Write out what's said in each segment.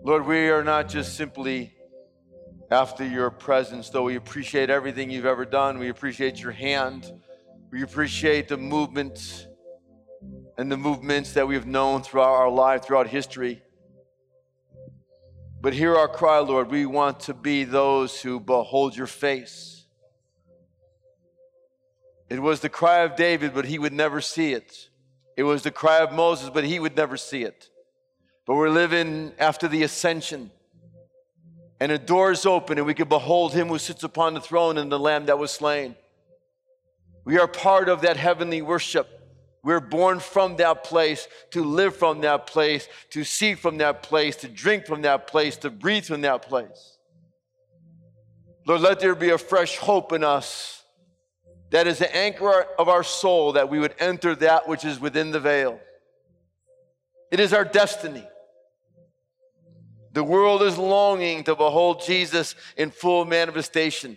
Lord, we are not just simply after your presence, though we appreciate everything you've ever done. We appreciate your hand. We appreciate the movements and the movements that we've known throughout our life, throughout history. But hear our cry, Lord. We want to be those who behold your face. It was the cry of David, but he would never see it. It was the cry of Moses, but he would never see it. But we're living after the ascension. And the doors open and we can behold him who sits upon the throne and the Lamb that was slain. We are part of that heavenly worship. We're born from that place, to live from that place, to see from that place, to drink from that place, to breathe from that place. Lord, let there be a fresh hope in us that is the anchor of our soul, that we would enter that which is within the veil. It is our destiny. The world is longing to behold Jesus in full manifestation.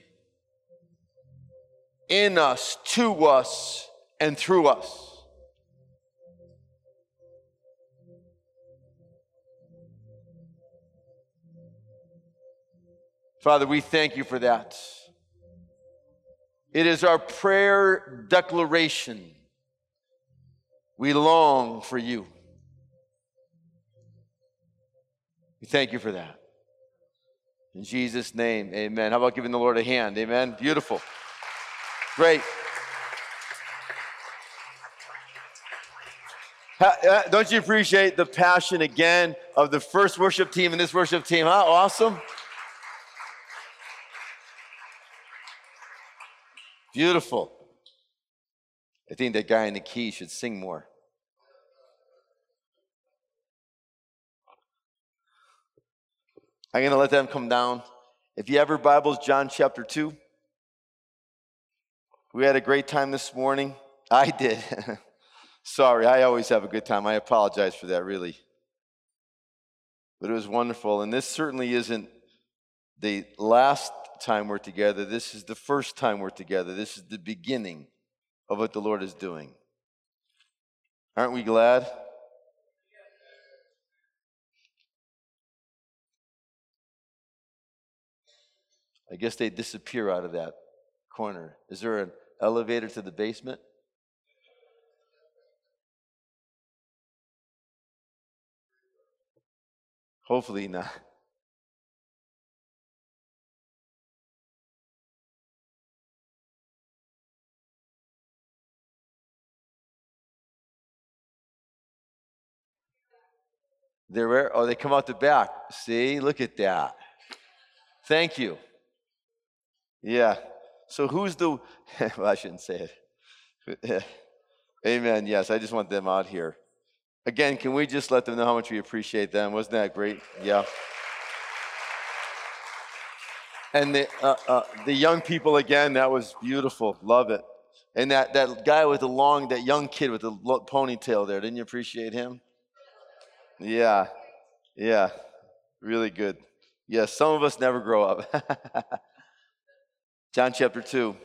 In us, to us, and through us. Father, we thank you for that. It is our prayer declaration. We long for you. We thank you for that. In Jesus' name, amen. How about giving the Lord a hand? Amen. Beautiful. Great. Don't you appreciate the passion again of the first worship team and this worship team? Huh? Awesome. Beautiful. I think that guy in the key should sing more. I'm going to let them come down. If you have your Bibles, John chapter 2. We had a great time this morning. I did. Sorry, I always have a good time. I apologize for that, really. But it was wonderful. And this certainly isn't the last time we're together. This is the first time we're together. This is the beginning of what the Lord is doing. Aren't we glad? I guess they disappear out of that corner. Is there an elevator to the basement? Hopefully not. They're where? Oh, they come out the back. See, look at that. Thank you. Yeah. So who's the, well, I shouldn't say it. Amen. Yes, I just want them out here. Again, can we just let them know how much we appreciate them? Wasn't that great? Yeah. And the young people, again, that was beautiful. Love it. And that guy with that young kid with the ponytail there, didn't you appreciate him? Yeah. Yeah. Really good. Yes, some of us never grow up. John chapter 2.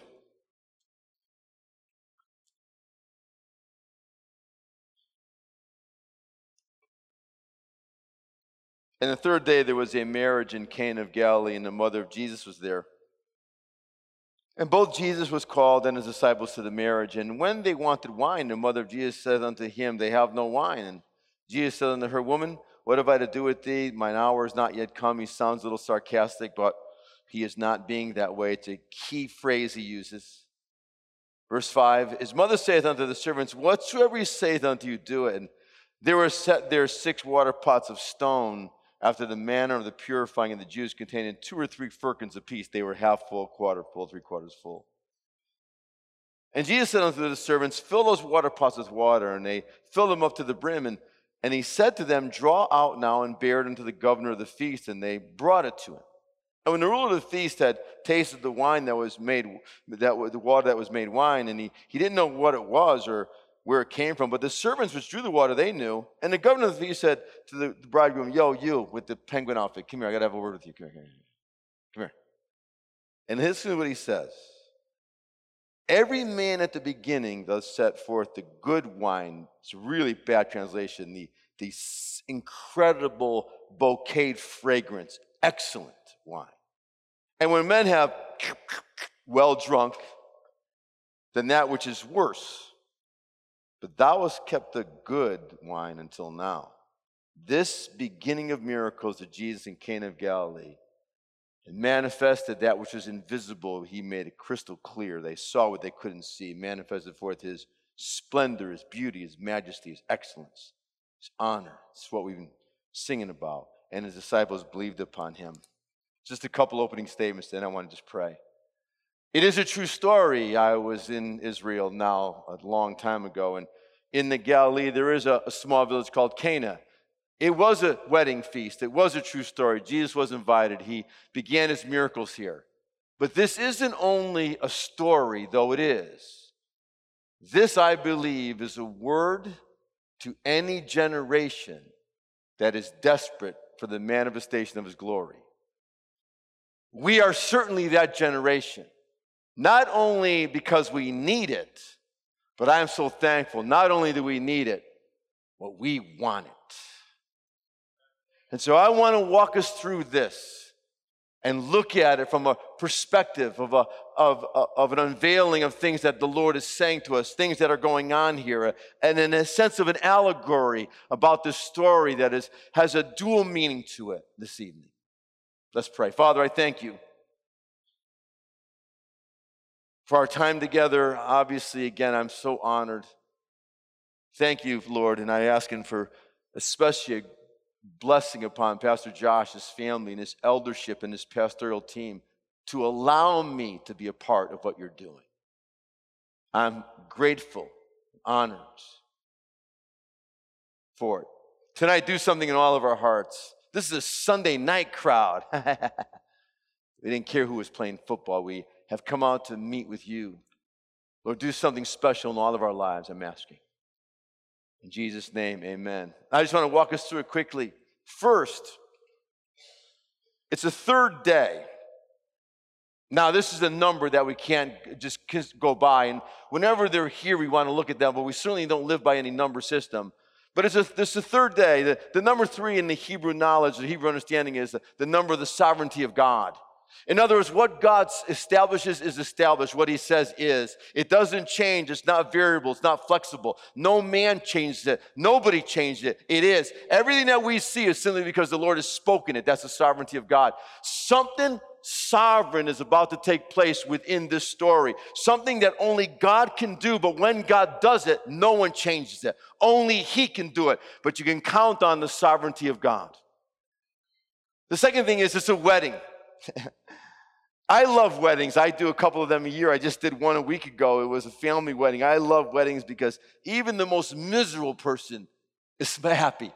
And the third day there was a marriage in Cana of Galilee, and the mother of Jesus was there. And both Jesus was called and his disciples to the marriage. And when they wanted wine, the mother of Jesus said unto him, They have no wine. And Jesus said unto her, Woman, what have I to do with thee? Mine hour is not yet come. He sounds a little sarcastic, but he is not being that way. It's a key phrase he uses. Verse 5, his mother saith unto the servants, Whatsoever he saith unto you, do it. And there were set there 6 water pots of stone, after the manner of the purifying of the Jews, containing 2 or 3 firkins apiece. They were half full, quarter full, 3/4 full. And Jesus said unto the servants, Fill those water pots with water. And they filled them up to the brim. And he said to them, Draw out now and bear it unto the governor of the feast. And they brought it to him. And when the ruler of the feast had tasted the wine that was made, the water that was made wine, and he didn't know what it was or where it came from, but the servants which drew the water, they knew. And the governor of the feast said to the bridegroom, Yo, you with the penguin outfit, come here, I got to have a word with you. Come here. And this is what he says. Every man at the beginning does set forth the good wine. It's a really bad translation. The this incredible bouquet fragrance, excellent wine. And when men have well drunk, then that which is worse. But thou hast kept the good wine until now. This beginning of miracles of Jesus in Cana of Galilee, and manifested that which was invisible. He made it crystal clear. They saw what they couldn't see. Manifested forth his splendor, his beauty, his majesty, his excellence, his honor. It's what we've been singing about. And his disciples believed upon him. Just a couple opening statements, then I want to just pray. It is a true story. I was in Israel now a long time ago, and in the Galilee there is a small village called Cana. It was a wedding feast. It was a true story. Jesus was invited. He began his miracles here. But this isn't only a story, though it is. This, I believe, is a word to any generation that is desperate for the manifestation of his glory. We are certainly that generation. Not only because we need it, but I am so thankful. Not only do we need it, but we want it. And so I want to walk us through this and look at it from a perspective of an unveiling of things that the Lord is saying to us, things that are going on here, and in a sense of an allegory about this story that has a dual meaning to it this evening. Let's pray. Father, I thank you for our time together. Obviously, again, I'm so honored. Thank you, Lord, and I ask him for especially a blessing upon Pastor Josh, his family, and his eldership and his pastoral team to allow me to be a part of what you're doing. I'm grateful, honored for it. Tonight, do something in all of our hearts. This is a Sunday night crowd. We didn't care who was playing football. We have come out to meet with you. Lord, do something special in all of our lives, I'm asking. In Jesus' name, amen. I just want to walk us through it quickly. First, it's the third day. Now, this is a number that we can't just go by. And whenever they're here, we want to look at them, but we certainly don't live by any number system. But this is the third day. The number 3 in the Hebrew knowledge, the Hebrew understanding is the number of the sovereignty of God. In other words, what God establishes is established. What he says is. It doesn't change. It's not variable. It's not flexible. No man changed it. Nobody changed it. It is. Everything that we see is simply because the Lord has spoken it. That's the sovereignty of God. Something sovereign is about to take place within this story. Something that only God can do, but when God does it, no one changes it. Only he can do it. But you can count on the sovereignty of God. The second thing is it's a wedding. I love weddings. I do a couple of them a year. I just did one a week ago. It was a family wedding. I love weddings because even the most miserable person is happy.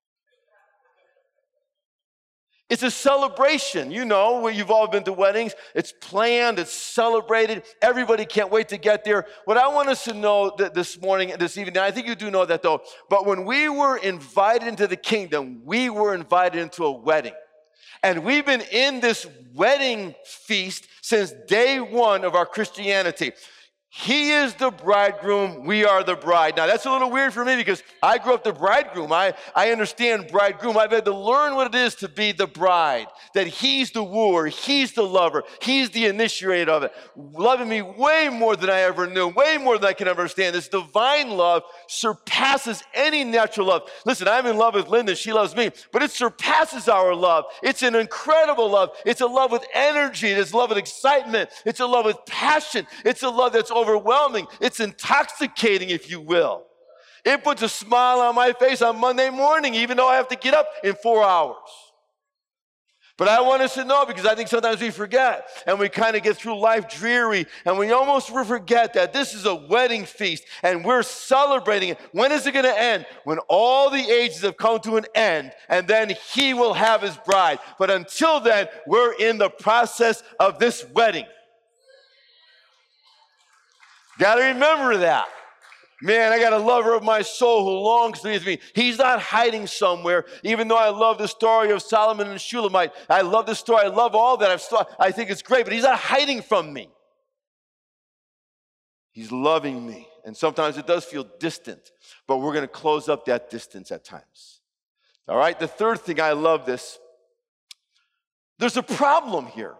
It's a celebration. You know, you've all been to weddings. It's planned. It's celebrated. Everybody can't wait to get there. What I want us to know this evening, I think you do know that though, but when we were invited into the kingdom, we were invited into a wedding. And we've been in this wedding feast since day one of our Christianity. He is the bridegroom, we are the bride. Now, that's a little weird for me because I grew up the bridegroom. I understand bridegroom. I've had to learn what it is to be the bride, that he's the wooer, he's the lover, he's the initiator of it, loving me way more than I ever knew, way more than I can understand. This divine love surpasses any natural love. Listen, I'm in love with Linda, she loves me, but it surpasses our love. It's an incredible love. It's a love with energy. It's a love with excitement. It's a love with passion. It's a love that's overwhelming. It's intoxicating, if you will. It puts a smile on my face on Monday morning, even though I have to get up in 4 hours. But I want us to know, because I think sometimes we forget, and we kind of get through life dreary, and we almost forget that this is a wedding feast, and we're celebrating it. When is it going to end? When all the ages have come to an end, and then he will have his bride. But until then, we're in the process of this wedding. Got to remember that. Man, I got a lover of my soul who longs to be with me. He's not hiding somewhere, even though I love the story of Solomon and Shulamite. I love the story. I love all that. I think it's great, but he's not hiding from me. He's loving me and sometimes it does feel distant, but we're going to close up that distance at times. All right, the third thing, I love this. There's a problem here.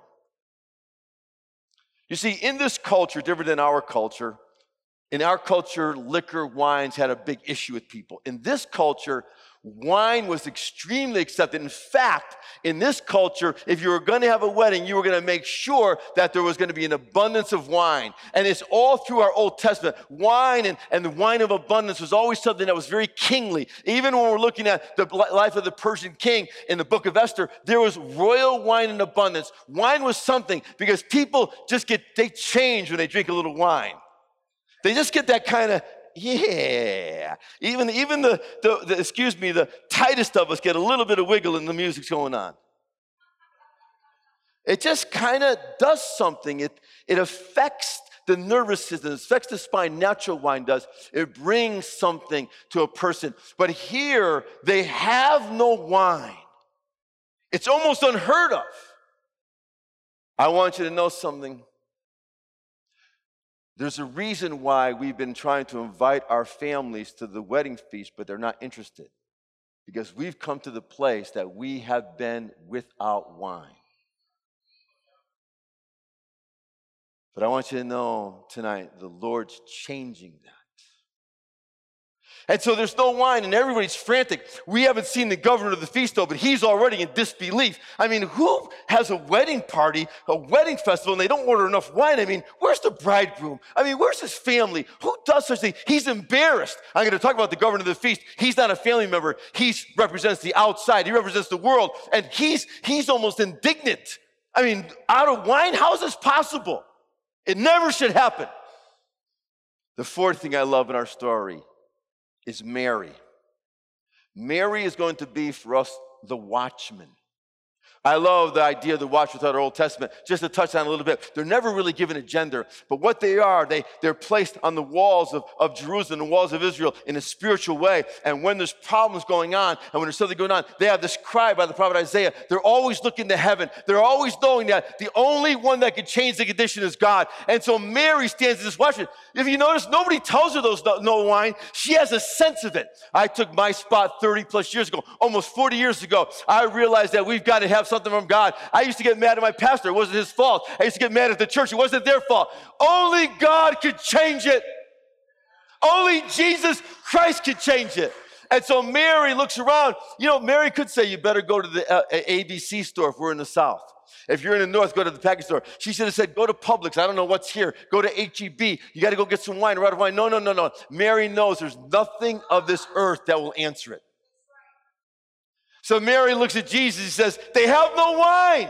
You see, in this culture, different than our culture, in our culture, liquor, wines had a big issue with people. In this culture, wine was extremely accepted. In fact, in this culture, if you were going to have a wedding, you were going to make sure that there was going to be an abundance of wine. And it's all through our Old Testament. Wine and the wine of abundance was always something that was very kingly. Even when we're looking at the life of the Persian king in the book of Esther, there was royal wine in abundance. Wine was something because people they change when they drink a little wine. They just get that kind of, yeah. Even the tightest of us get a little bit of wiggle and the music's going on. It just kind of does something. It affects the nervous system. It affects the spine. Natural wine does. It brings something to a person. But here, they have no wine. It's almost unheard of. I want you to know something. There's a reason why we've been trying to invite our families to the wedding feast, but they're not interested. Because we've come to the place that we have been without wine. But I want you to know tonight, the Lord's changing that. And so there's no wine, and everybody's frantic. We haven't seen the governor of the feast, though, but he's already in disbelief. I mean, who has a wedding party, a wedding festival, and they don't order enough wine? I mean, where's the bridegroom? I mean, where's his family? Who does such thing? He's embarrassed. I'm going to talk about the governor of the feast. He's not a family member. He represents the outside. He represents the world, and he's almost indignant. I mean, out of wine, how is this possible? It never should happen. The fourth thing I love in our story is Mary. Mary is going to be for us the watchman. I love the idea of the watchman throughout our Old Testament. Just to touch on a little bit, they're never really given a gender, but what they are, they're placed on the walls of Jerusalem, the walls of Israel in a spiritual way. And when there's problems going on, and when there's something going on, they have this cry by the prophet Isaiah. They're always looking to heaven. They're always knowing that the only one that can change the condition is God. And so Mary stands as this watchman. If you notice, nobody tells her there's no wine. She has a sense of it. I took my spot 30 plus years ago, almost 40 years ago. I realized that we've got to have something from God. I used to get mad at my pastor. It wasn't his fault. I used to get mad at the church. It wasn't their fault. Only God could change it. Only Jesus Christ could change it. And so Mary looks around. You know, Mary could say, you better go to the ABC store if we're in the South. If you're in the North, go to the package store. She should have said, go to Publix. I don't know what's here. Go to H-E-B. You got to go get some wine or out of wine. No. Mary knows there's nothing of this earth that will answer it. So Mary looks at Jesus. He says, they have no wine.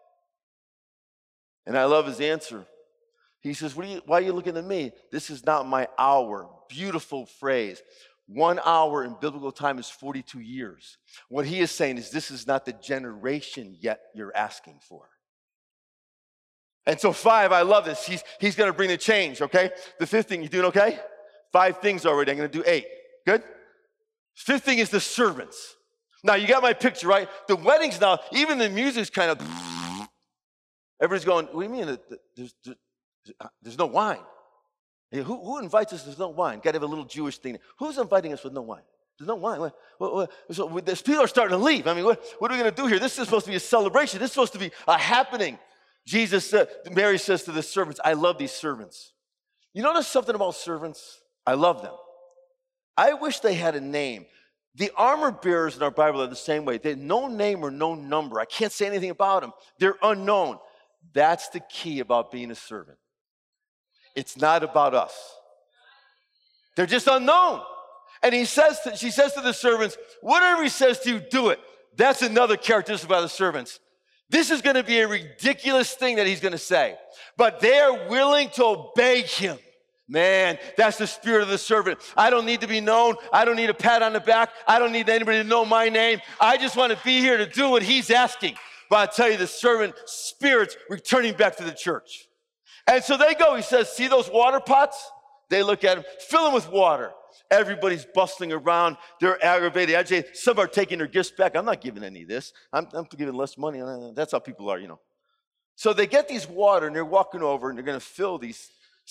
And I love his answer. He says, why are you looking at me? This is not my hour. Beautiful phrase. 1 hour in biblical time is 42 years. What he is saying is this is not the generation yet you're asking for. And so 5, I love this. He's going to bring the change, okay? The 5th thing, you doing okay? 5 things already. I'm going to do 8. Good? 5th thing is the servants. Now, you got my picture, right? The weddings now, even the music's kind of, everybody's going, what do you mean? There's no wine. Who invites us? There's no wine. Got to have a little Jewish thing. Who's inviting us with no wine? There's no wine. So people are starting to leave. I mean, what are we going to do here? This is supposed to be a celebration. This is supposed to be a happening. Mary says to the servants, I love these servants. You notice something about servants? I love them. I wish they had a name. The armor bearers in our Bible are the same way. They have no name or no number. I can't say anything about them. They're unknown. That's the key about being a servant. It's not about us. They're just unknown. And she says to the servants, whatever he says to you, do it. That's another characteristic about the servants. This is going to be a ridiculous thing that he's going to say. But they're willing to obey him. Man, that's the spirit of the servant. I don't need to be known. I don't need a pat on the back. I don't need anybody to know my name. I just want to be here to do what he's asking. But I'll tell you, the servant spirit's returning back to the church. And so they go. He says, see those water pots? They look at him, fill them with water. Everybody's bustling around. They're aggravated, agitated. Some are taking their gifts back. I'm not giving any of this. I'm giving less money. That's how people are, you know. So they get these water, and they're walking over, and they're going to fill these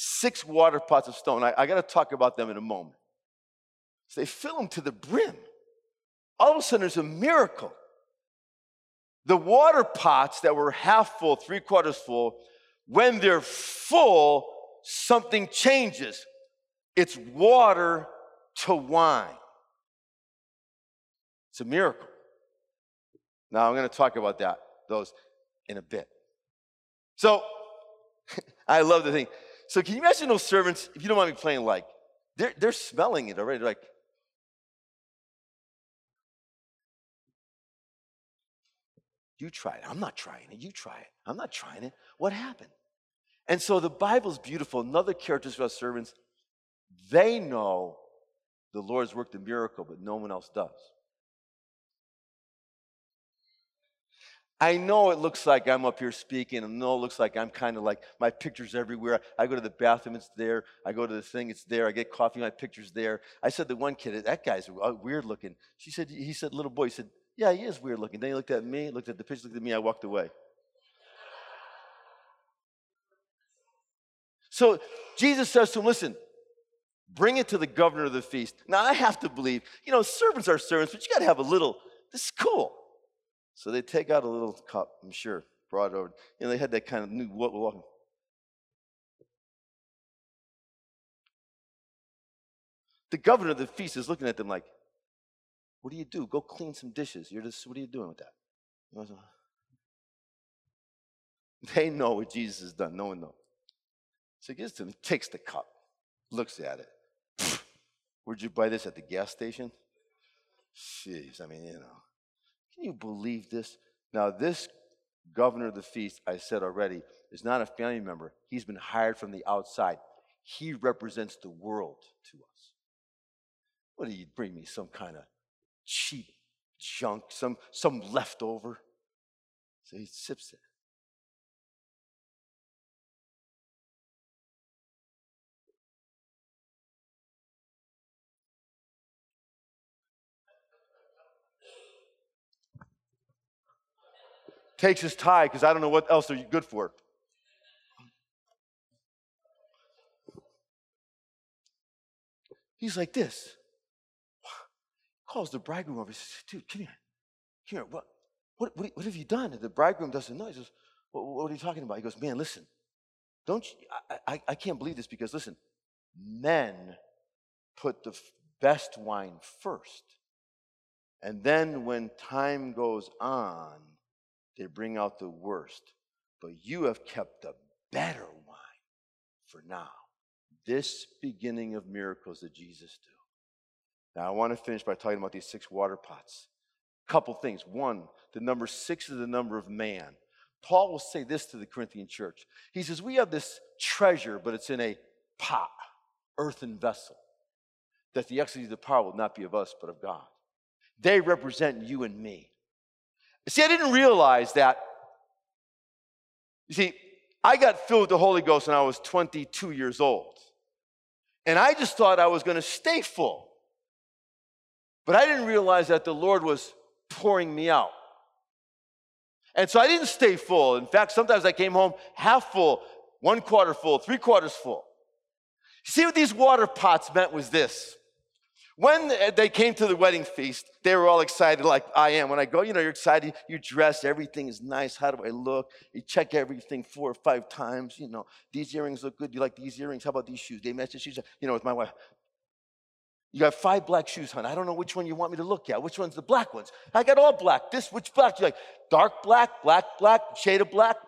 6 water pots of stone. I got to talk about them in a moment. So they fill them to the brim. All of a sudden, there's a miracle. The water pots that were half full, 3/4 full, when they're full, something changes. It's water to wine. It's a miracle. Now, I'm going to talk about those in a bit. So, I love the thing. So, can you imagine those servants, if you don't mind me playing like, they're smelling it already. They're like, you try it. I'm not trying it. You try it. I'm not trying it. What happened? And so the Bible's beautiful. Another characteristic of our servants, they know the Lord's worked a miracle, but no one else does. I know it looks like I'm up here speaking. I know it looks like I'm kind of like, my picture's everywhere. I go to the bathroom, it's there. I go to the thing, it's there. I get coffee, my picture's there. I said to one kid, that guy's weird looking. He said, little boy, he said, yeah, he is weird looking. Then he looked at me, looked at the picture, looked at me, I walked away. So Jesus says to him, listen, bring it to the governor of the feast. Now, I have to believe, servants are servants, but you got to have a little, this is cool. So they take out a little cup, I'm sure, brought it over. They had that kind of new walking. The governor of the feast is looking at them like, what do you do? Go clean some dishes. What are you doing with that? They know what Jesus has done. No one knows. So he gives it to him, takes the cup, looks at it. Where'd you buy this, at the gas station? Jeez, Can you believe this? Now, this governor of the feast, I said already, is not a family member. He's been hired from the outside. He represents the world to us. What do you bring me? Some kind of cheap junk, some leftover? So he sips it. Takes his tie, because I don't know what else they're good for. He's like this. Calls the bridegroom over. He says, dude, come here. What have you done? And the bridegroom doesn't know. He says, what are you talking about? He goes, man, listen. Don't you, I can't believe this, because listen, men put the best wine first. And then when time goes on, they bring out the worst. But you have kept the better wine for now. This beginning of miracles that Jesus do. Now, I want to finish by talking about these 6 water pots. Couple things. One, the number 6 is the number of man. Paul will say this to the Corinthian church. He says, we have this treasure, but it's in a pot, earthen vessel, that the excellency of the power will not be of us, but of God. They represent you and me. See, I didn't realize that. You see, I got filled with the Holy Ghost when I was 22 years old. And I just thought I was going to stay full. But I didn't realize that the Lord was pouring me out. And so I didn't stay full. In fact, sometimes I came home half full, 1/4 full, 3/4 full. See, what these water pots meant was this. When they came to the wedding feast, they were all excited like I am. When I go, you're excited, you dress, everything is nice. How do I look? You check everything 4 or 5 times. These earrings look good. You like these earrings? How about these shoes? They match the shoes. With my wife. You got 5 black shoes, hon. I don't know which one you want me to look at. Which one's the black ones? I got all black. Which black do you like? Dark black, black, shade of black?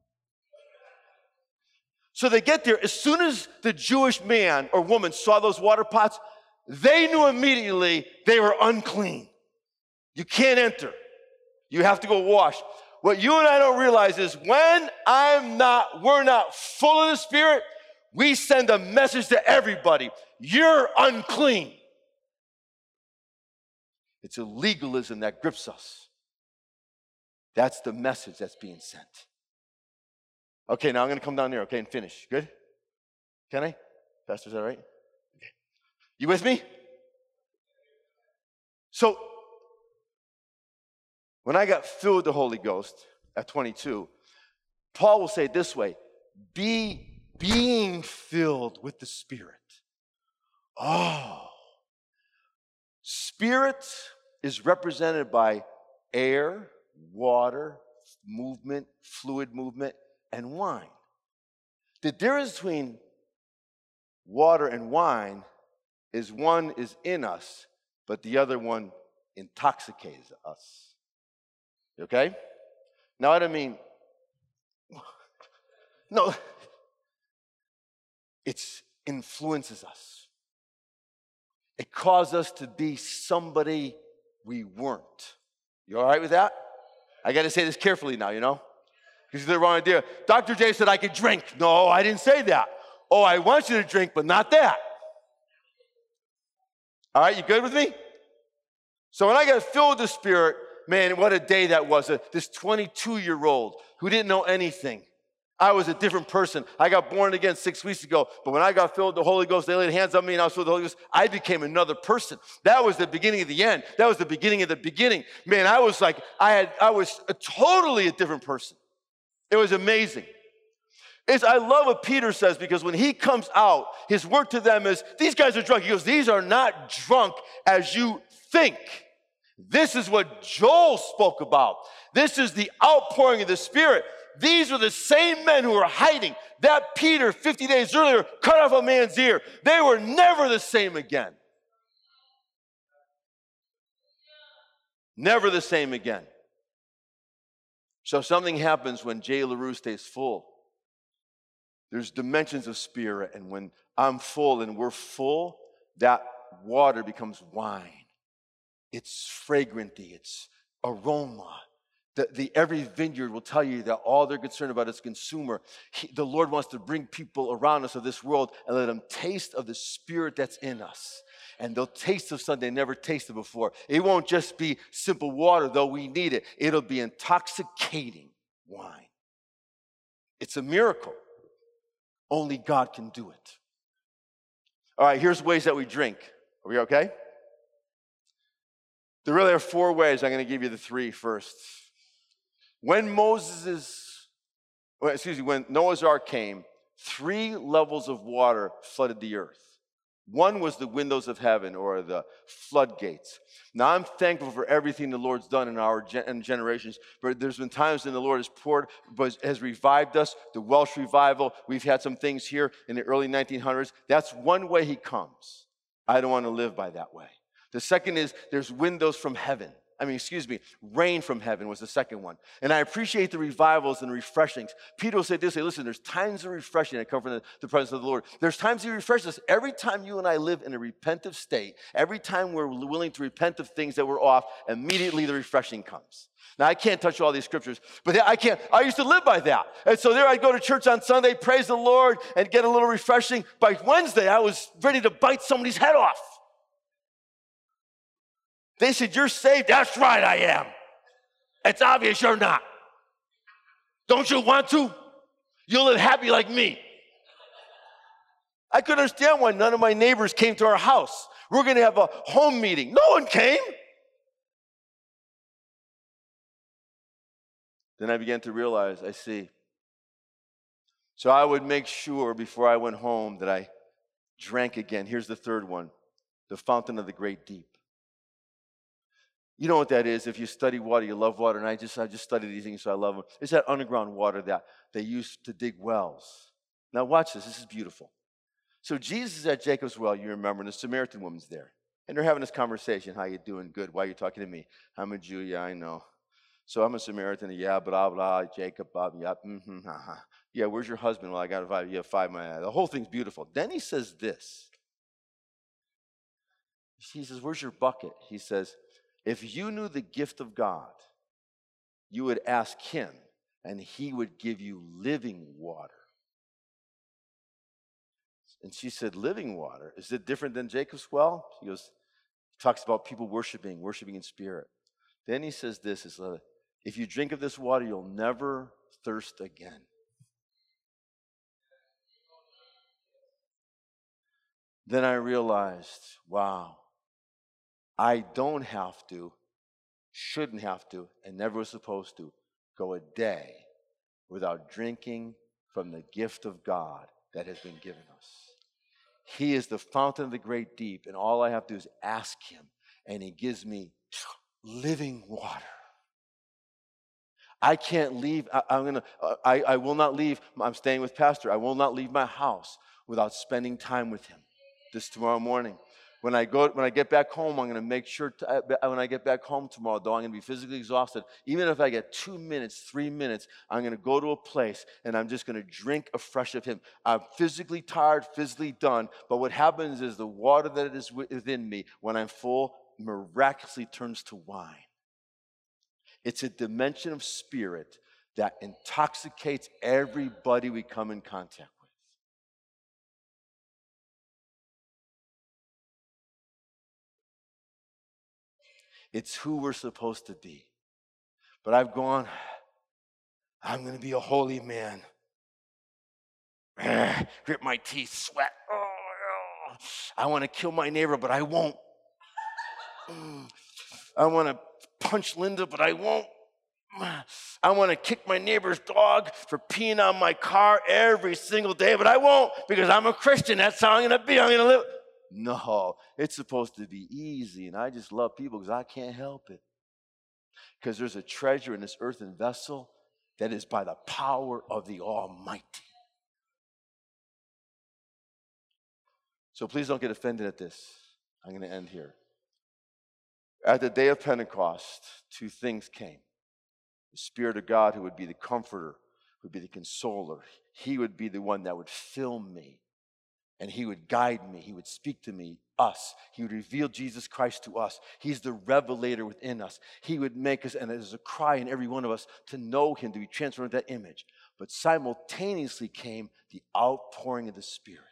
So they get there. As soon as the Jewish man or woman saw those water pots, they knew immediately they were unclean. You can't enter. You have to go wash. What you and I don't realize is when we're not full of the Spirit, we send a message to everybody. You're unclean. It's a legalism that grips us. That's the message that's being sent. Okay, now I'm going to come down there, and finish. Good? Can I? Pastor, is that right? Okay. You with me? So, when I got filled with the Holy Ghost at 22, Paul will say it this way, be being filled with the Spirit. Oh. Spirit is represented by air, water, movement, fluid movement, and wine. The difference between water and wine is one is in us, but the other one intoxicates us. Okay? Now, I don't mean, no, it influences us. It caused us to be somebody we weren't. You all right with that? I got to say this carefully now, you know? Because it's the wrong idea. Dr. J said I could drink. No, I didn't say that. Oh, I want you to drink, but not that. All right, you good with me? So when I got filled with the Spirit, man, what a day that was. This 22-year-old who didn't know anything. I was a different person. I got born again 6 weeks ago, but when I got filled with the Holy Ghost, they laid hands on me and I was filled with the Holy Ghost, I became another person. That was the beginning of the end. That was the beginning of the beginning. Man, I was totally a different person. It was amazing. I love what Peter says, because when he comes out, his word to them is, these guys are drunk. He goes, these are not drunk as you think. This is what Joel spoke about. This is the outpouring of the Spirit. These were the same men who were hiding. That Peter, 50 days earlier, cut off a man's ear. They were never the same again. Never the same again. So something happens when J. LaRue stays full. There's dimensions of Spirit, and when I'm full and we're full, that water becomes wine. It's fragranty, it's aroma. Every vineyard will tell you that all they're concerned about is consumer. The Lord wants to bring people around us of this world and let them taste of the Spirit that's in us. And they'll taste of something they never tasted before. It won't just be simple water, though we need it. It'll be intoxicating wine. It's a miracle. Only God can do it. All right, here's ways that we drink. Are we okay? There really are 4 ways. I'm going to give you the 3 first. When Noah's Ark came, 3 levels of water flooded the earth. One was the windows of heaven, or the floodgates. Now, I'm thankful for everything the Lord's done in our generations, but there's been times when the Lord has revived us, the Welsh revival. We've had some things here in the early 1900s. That's one way he comes. I don't want to live by that way. The second is there's windows from heaven. Rain from heaven was the second one. And I appreciate the revivals and refreshings. Peter will say this, listen, there's times of refreshing that come from the presence of the Lord. There's times he refreshes us. Every time you and I live in a repentive state, every time we're willing to repent of things that were off, immediately the refreshing comes. Now, I can't touch all these scriptures, but I used to live by that. And so there I'd go to church on Sunday, praise the Lord, and get a little refreshing. By Wednesday, I was ready to bite somebody's head off. They said, you're saved. That's right, I am. It's obvious you're not. Don't you want to? You'll live happy like me. I couldn't understand why none of my neighbors came to our house. We're going to have a home meeting. No one came. Then I began to realize, I see. So I would make sure before I went home that I drank again. Here's the third one, the fountain of the great deep. You know what that is. If you study water, you love water. And I just study these things, so I love them. It's that underground water that they used to dig wells. Now watch this. This is beautiful. So Jesus is at Jacob's well, you remember, and the Samaritan woman's there. And they're having this conversation. How you doing? Good. Why are you talking to me? I'm a Jew. Yeah, I know. So I'm a Samaritan. Yeah, blah, blah. Jacob, Bob. Yep. Yeah, where's your husband? Well, I got 5. You have 5. The whole thing's beautiful. Then he says this. He says, where's your bucket? He says, if you knew the gift of God, you would ask him, and he would give you living water. And she said, living water? Is it different than Jacob's well? He talks about people worshiping in spirit. Then he says this, if you drink of this water, you'll never thirst again. Then I realized, wow, I don't have to, shouldn't have to, and never was supposed to go a day without drinking from the gift of God that has been given us. He is the fountain of the great deep, and all I have to do is ask him, and he gives me living water. I can't leave. I will not leave. I'm staying with Pastor. I will not leave my house without spending time with him this tomorrow morning. When I get back home, I'm going to make sure, when I get back home tomorrow, though I'm going to be physically exhausted, even if I get 2 minutes, 3 minutes, I'm going to go to a place and I'm just going to drink afresh of him. I'm physically tired, physically done, but what happens is the water that is within me, when I'm full, miraculously turns to wine. It's a dimension of spirit that intoxicates everybody we come in contact with. It's who we're supposed to be. But I'm going to be a holy man. Grit my teeth, sweat. I want to kill my neighbor, but I won't. I want to punch Linda, but I won't. I want to kick my neighbor's dog for peeing on my car every single day, but I won't because I'm a Christian. That's how I'm going to be. I'm going to live. No, it's supposed to be easy, and I just love people because I can't help it. Because there's a treasure in this earthen vessel that is by the power of the Almighty. So please don't get offended at this. I'm going to end here. At the day of Pentecost, 2 things came. The Spirit of God, who would be the comforter, who would be the consoler. He would be the one that would fill me. And he would guide me. He would speak to me, us. He would reveal Jesus Christ to us. He's the revelator within us. He would make us, and there's a cry in every one of us to know him, to be transformed into that image. But simultaneously came the outpouring of the Spirit.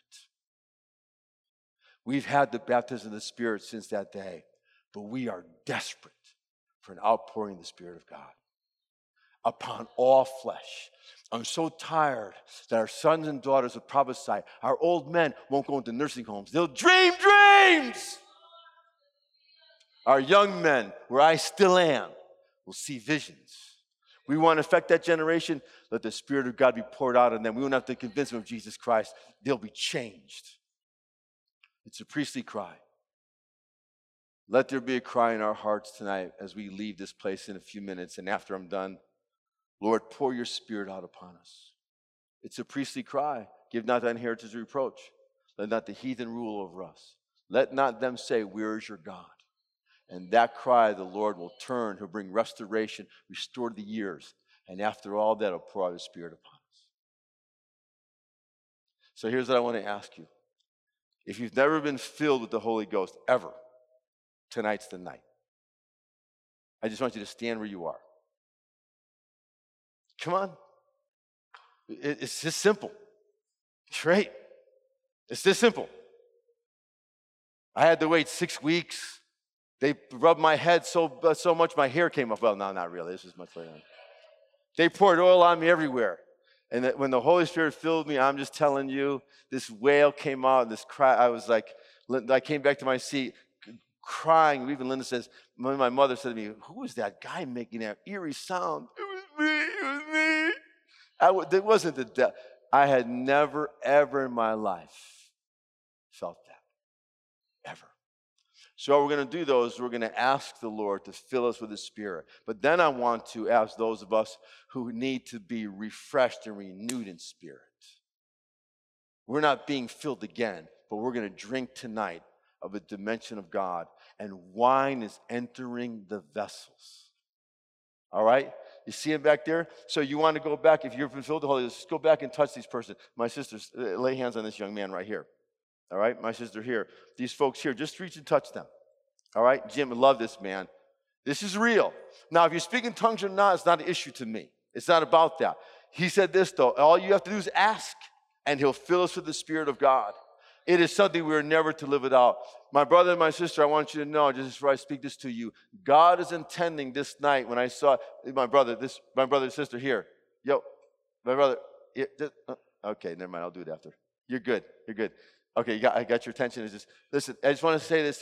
We've had the baptism of the Spirit since that day, but we are desperate for an outpouring of the Spirit of God upon all flesh. I'm so tired that our sons and daughters will prophesy. Our old men won't go into nursing homes. They'll dream dreams. Our young men, where I still am, will see visions. We want to affect that generation. Let the Spirit of God be poured out on them. We won't have to convince them of Jesus Christ. They'll be changed. It's a priestly cry. Let there be a cry in our hearts tonight as we leave this place in a few minutes. And after I'm done, Lord, pour your Spirit out upon us. It's a priestly cry. Give not thine inheritance reproach. Let not the heathen rule over us. Let not them say, where is your God? And that cry, the Lord will turn. He'll bring restoration, restore the years. And after all that, he'll pour out his Spirit upon us. So here's what I want to ask you. If you've never been filled with the Holy Ghost, ever, tonight's the night. I just want you to stand where you are. Come on. It's just simple. Right? It's this simple. I had to wait 6 weeks. They rubbed my head so much my hair came up. Well, no, not really. This is much later on. They poured oil on me everywhere. And when the Holy Spirit filled me, I'm just telling you, this wail came out, this cry. I was like, I came back to my seat crying. Even Linda says, my mother said to me, who is that guy making that eerie sound? It was me. It wasn't the death. I had never, ever in my life felt that. Ever. So what we're going to do, though, is we're going to ask the Lord to fill us with his Spirit. But then I want to ask those of us who need to be refreshed and renewed in spirit. We're not being filled again, but we're going to drink tonight of a dimension of God. And wine is entering the vessels. All right? You see him back there? So you want to go back, if you've been filled with the Holy Ghost, just go back and touch these persons. My sisters, lay hands on this young man right here. All right? My sister here. These folks here, just reach and touch them. All right? Jim, I love this man. This is real. Now, if you speak in tongues or not, it's not an issue to me. It's not about that. He said this, though. All you have to do is ask, and he'll fill us with the Spirit of God. It is something we are never to live without. My brother and my sister, I want you to know, just before I speak this to you, God is intending this night, when I saw my brother and sister here. Yo, my brother. Okay, never mind. I'll do it after. You're good. You're good. Okay, I got your attention. It's just, listen, I just want to say this to you.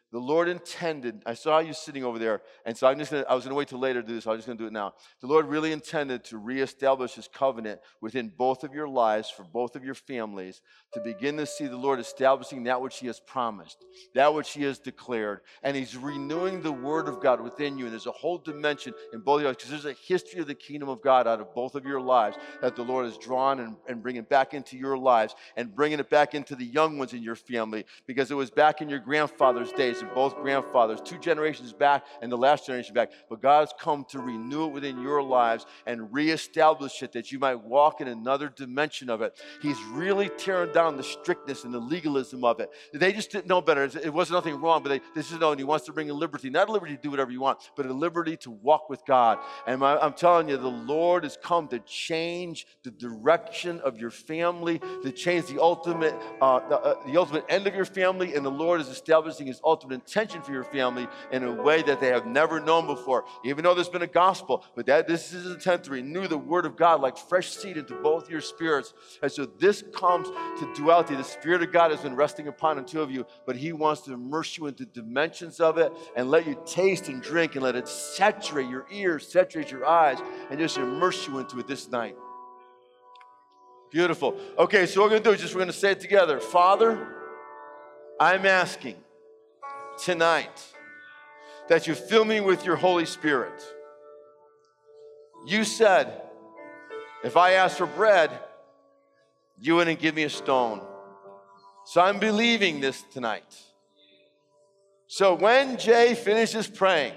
The Lord intended, I saw you sitting over there, and so I was going to wait till later to do this, so I'm just going to do it now. The Lord really intended to reestablish his covenant within both of your lives, for both of your families, to begin to see the Lord establishing that which he has promised, that which he has declared, and he's renewing the word of God within you, and there's a whole dimension in both of you, because there's a history of the kingdom of God out of both of your lives that the Lord has drawn and bringing back into your lives, and bringing it back into the young ones in your family, because it was back in your grandfather's days, and both grandfathers, 2 generations back and the last generation back. But God has come to renew it within your lives and reestablish it, that you might walk in another dimension of it. He's really tearing down the strictness and the legalism of it. They just didn't know better. It wasn't nothing wrong, but they just know, and he wants to bring a liberty, not a liberty to do whatever you want, but a liberty to walk with God. And I'm telling you, the Lord has come to change the direction of your family, to change the ultimate end of your family, and the Lord is establishing his ultimate intention for your family in a way that they have never known before. Even though there's been a gospel, but this is his intent to renew the word of God like fresh seed into both your spirits. And so this comes to duality. The Spirit of God has been resting upon the two of you, but he wants to immerse you into dimensions of it and let you taste and drink and let it saturate your ears, saturate your eyes, and just immerse you into it this night. Beautiful. Okay, so what we're going to do is we're going to say it together. Father, I'm asking tonight that you fill me with your Holy Spirit. You said, if I ask for bread, you wouldn't give me a stone. So I'm believing this tonight. So when Jay finishes praying,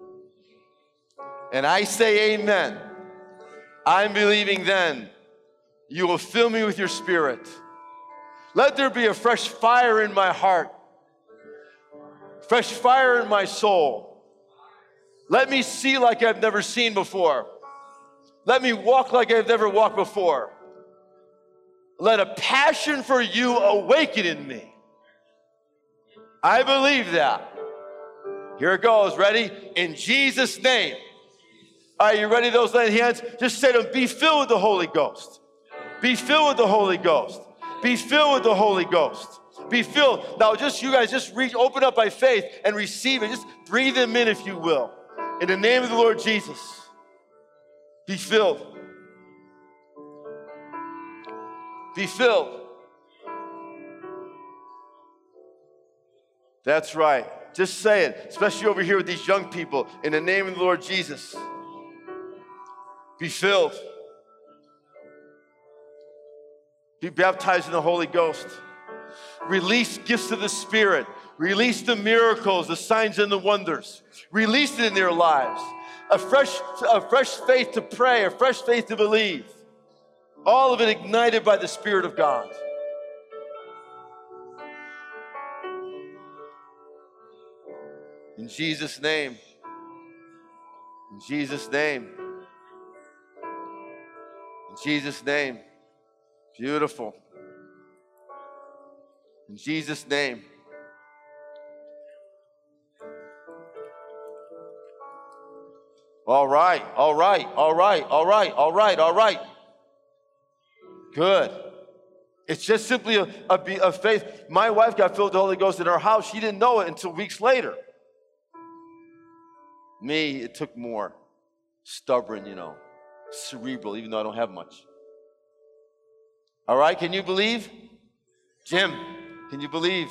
and I say amen, I'm believing then you will fill me with your Spirit. Let there be a fresh fire in my heart, fresh fire in my soul. Let me see like I've never seen before. Let me walk like I've never walked before. Let a passion for you awaken in me. I believe that. Here it goes. Ready? In Jesus' name. All right, you ready, those laying hands? Just say to them, be filled with the Holy Ghost. Be filled with the Holy Ghost. Be filled with the Holy Ghost. Be filled. Now, just you guys, just open up by faith and receive it. Just breathe them in, if you will. In the name of the Lord Jesus, be filled. Be filled. That's right. Just say it, especially over here with these young people. In the name of the Lord Jesus, be filled. Be baptized in the Holy Ghost. Release gifts of the Spirit. Release the miracles, the signs and the wonders. Release it in their lives. A fresh faith to pray, a fresh faith to believe. All of it ignited by the Spirit of God. In Jesus' name. In Jesus' name. In Jesus' name. Beautiful. In Jesus' name. All right, all right, all right, all right, all right, all right. Good. It's just simply a faith. My wife got filled with the Holy Ghost in her house. She didn't know it until weeks later. Me, it took more. Stubborn, cerebral, even though I don't have much. All right, can you believe? Jim, can you believe?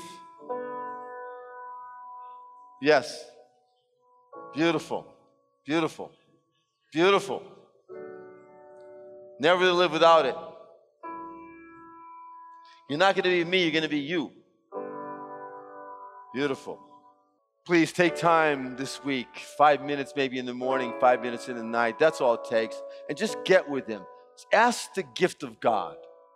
Yes. Beautiful, beautiful, beautiful. Never to live without it. You're not going to be me, you're going to be you. Beautiful. Please take time this week, 5 minutes maybe in the morning, 5 minutes in the night. That's all it takes. And just get with him. Ask the gift of God.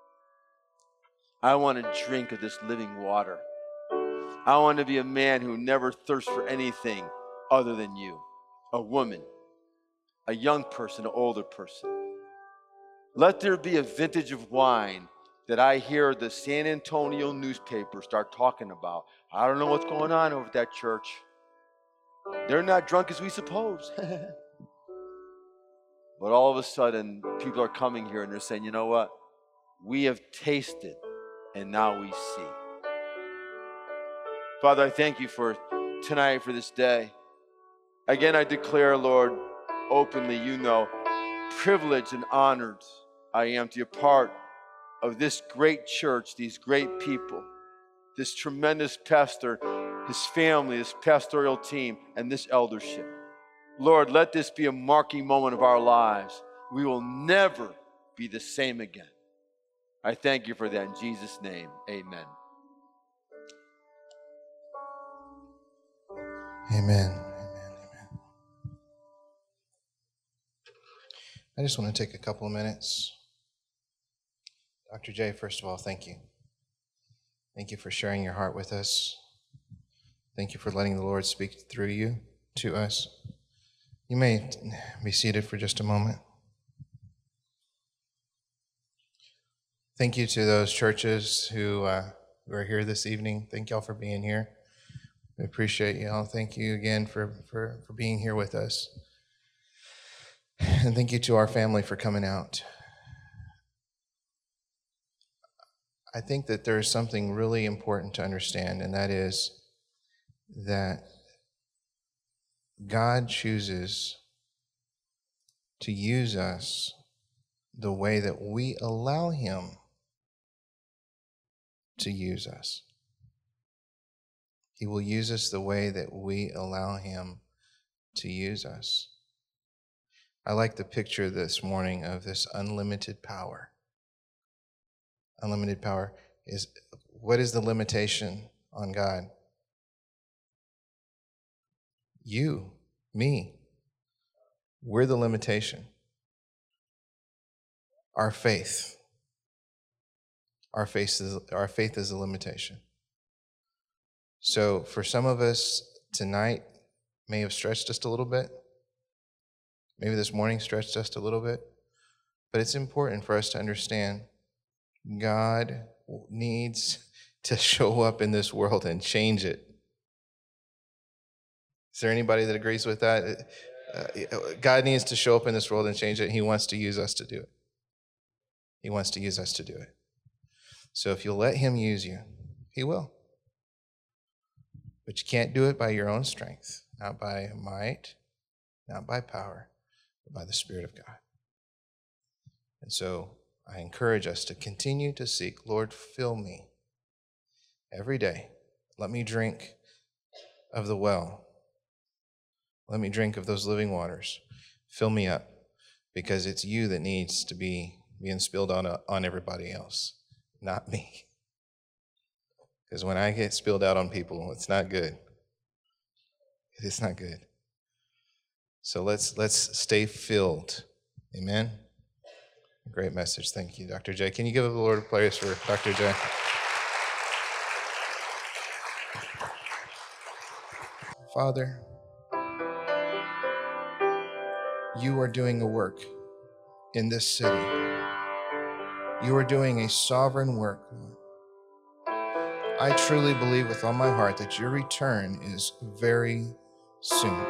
I want to drink of this living water. I want to be a man who never thirsts for anything other than you. A woman, a young person, an older person. Let there be a vintage of wine that I hear the San Antonio newspaper start talking about. I don't know what's going on over at that church. They're not drunk as we suppose. But all of a sudden, people are coming here and they're saying, you know what? We have tasted and now we see. Father, I thank you for tonight for this day. Again, I declare, Lord, openly, privileged and honored I am to be a part of this great church, these great people, this tremendous pastor, his family, his pastoral team, and this eldership. Lord, let this be a marking moment of our lives. We will never be the same again. I thank you for that in Jesus' name. Amen. Amen. Amen. Amen. I just want to take a couple of minutes. Dr. J, first of all, thank you. Thank you for sharing your heart with us. Thank you for letting the Lord speak through you to us. You may be seated for just a moment. Thank you to those churches who are here this evening. Thank y'all for being here. We appreciate y'all. Thank you again for being here with us. And thank you to our family for coming out. I think that there is something really important to understand, and that is that God chooses to use us the way that we allow Him to use us. He will use us the way that we allow Him to use us. I like the picture this morning of this unlimited power. Unlimited power is, what is the limitation on God? You, me, we're the limitation. Our faith. Our faith is a limitation. So for some of us tonight may have stretched just a little bit. Maybe this morning stretched just a little bit. But it's important for us to understand God needs to show up in this world and change it. Is there anybody that agrees with that? God needs to show up in this world and change it. He wants to use us to do it. He wants to use us to do it. So if you'll let Him use you, He will. But you can't do it by your own strength, not by might, not by power, but by the Spirit of God. And so I encourage us to continue to seek, Lord, fill me every day. Let me drink of the well. Let me drink of those living waters. Fill me up, because it's you that needs to be being spilled on everybody else, not me. Because when I get spilled out on people, it's not good. It's not good. So let's stay filled. Amen. Great message. Thank you, Dr. J. Can you give the Lord a praise for Dr. J? Father, you are doing a work in this city. You are doing a sovereign work, Lord. I truly believe with all my heart that your return is very soon.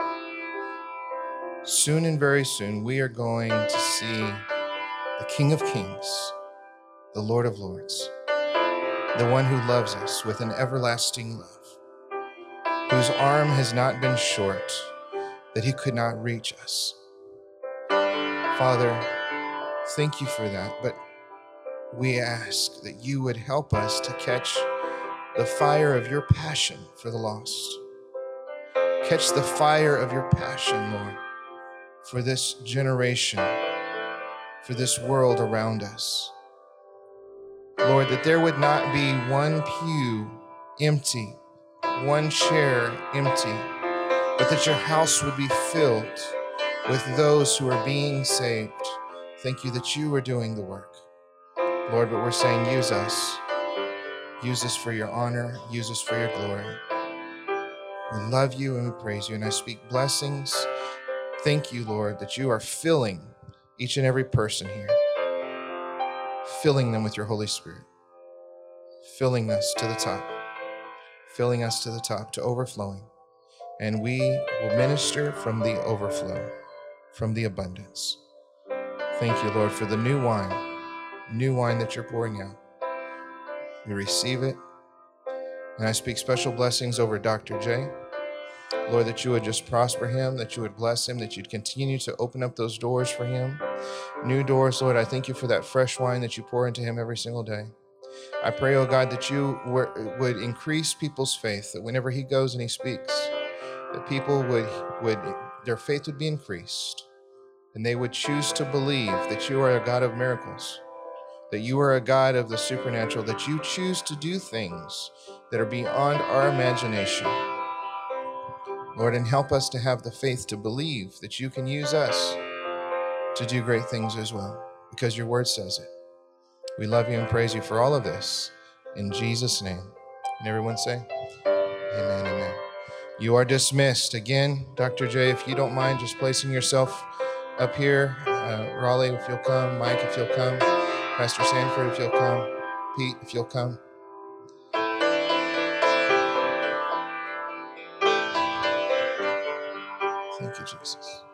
Soon and very soon, we are going to see the King of Kings, the Lord of Lords, the one who loves us with an everlasting love, whose arm has not been short, that he could not reach us. Father, thank you for that, but we ask that you would help us to catch the fire of your passion for the lost. Catch the fire of your passion, Lord, for this generation, for this world around us. Lord, that there would not be one pew empty, one chair empty, but that your house would be filled with those who are being saved. Thank you that you are doing the work. Lord, but we're saying use us. Use us for your honor. Use us for your glory. We love you and we praise you, and I speak blessings. Thank you, Lord, that you are filling each and every person here, filling them with your Holy Spirit, filling us to the top, filling us to the top, to overflowing. And we will minister from the overflow, from the abundance. Thank you, Lord, for the new wine that you're pouring out. We receive it And I speak special blessings over Dr. J. Lord, that you would just prosper him, that you would bless him, that you'd continue to open up those doors for him. New doors, Lord. I thank you for that fresh wine that you pour into him every single day. I pray, oh God, that you would increase people's faith, that whenever he goes and he speaks, that people would their faith would be increased, and they would choose to believe that you are a God of miracles, that you are a God of the supernatural, that you choose to do things that are beyond our imagination. Lord, and help us to have the faith to believe that you can use us to do great things as well, because your word says it. We love you and praise you for all of this. In Jesus' name. And everyone say, amen, amen. You are dismissed. Again, Dr. J, if you don't mind just placing yourself up here. Raleigh, if you'll come. Mike, if you'll come. Pastor Sanford, if you'll come. Pete, if you'll come. Thank you, Jesus.